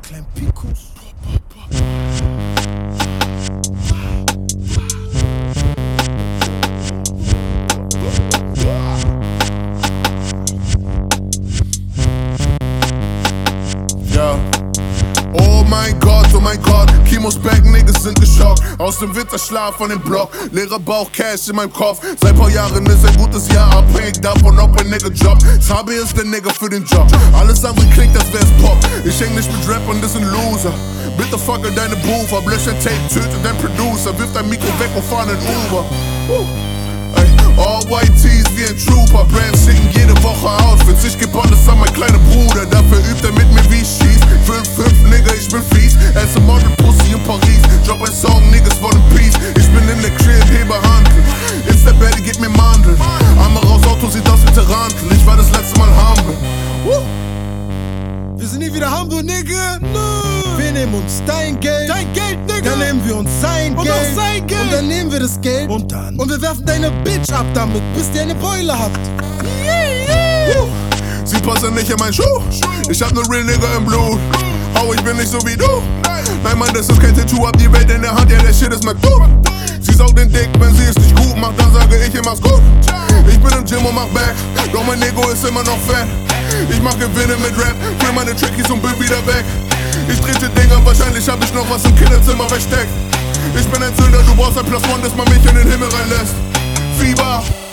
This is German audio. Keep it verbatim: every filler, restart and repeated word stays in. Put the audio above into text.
kleinen Pikos. Ja. Oh mein Gott, oh mein Gott, Kimos back, Niggas sind geschockt. Aus dem Winterschlaf von dem Block, leerer Bauch, Cash in meinem Kopf. Seit paar Jahren ist ein gutes Jahr, abhängig davon, ob ein Nigga jobbt. Sabi ist der Nigga für den Job, alles andere klingt, als wär's Pop. Ich häng nicht mit Rappern, das sind Loser. Bitte fucke deine Booth ab, lösch ein Tape, töte dein Producer. Wirf dein Mikro weg und fahr in Uber. uh. Ey, all white tees wie ein Trooper, Brands schicken jede Woche Outfits. Ich geb alles an mein kleiner Bruder, dafür übt er mit mir wie ich schieß. fünf fünf, Nigga, ich bin fies. Esse Model Pussy in Paris. Drop ein Song, Niggas wollen Peace. Ich bin in der Crib, hebe Handel. Ist der Betty, gib mir Mandeln. Arme raus, Auto sieht aus wie Tarantel. Ich war das letzte Mal humble. Woo. Wir sind nie wieder Hamburg, Nigga. No. Wir nehmen uns dein Geld. Dein Geld, Nigga. Dann nehmen wir uns sein und Geld. auch sein Geld. Und dann nehmen wir das Geld. Und dann. Und wir werfen deine Bitch ab damit, bis die eine Beule hat. Yeah, yeah. Sie passen nicht in meinen Schuh. Ich hab ne real Nigga im Blut. Oh, ich bin nicht so wie du. Nein, Mann, das ist kein Tattoo. Hab die Welt in der Hand, ja, der Shit ist McDo. Sie saugt den Dick, wenn sie es nicht gut macht, dann sage ich immer, gut. Ich bin im Gym und mach Back, doch mein Ego ist immer noch fett. Ich mach Gewinne mit Rap, kill meine Trackies und bin wieder weg. Ich trete Dinger, wahrscheinlich hab ich noch was im Kinderzimmer versteckt. Ich bin ein Sünder, du brauchst ein Plus One, dass man mich in den Himmel reinlässt. Fieber.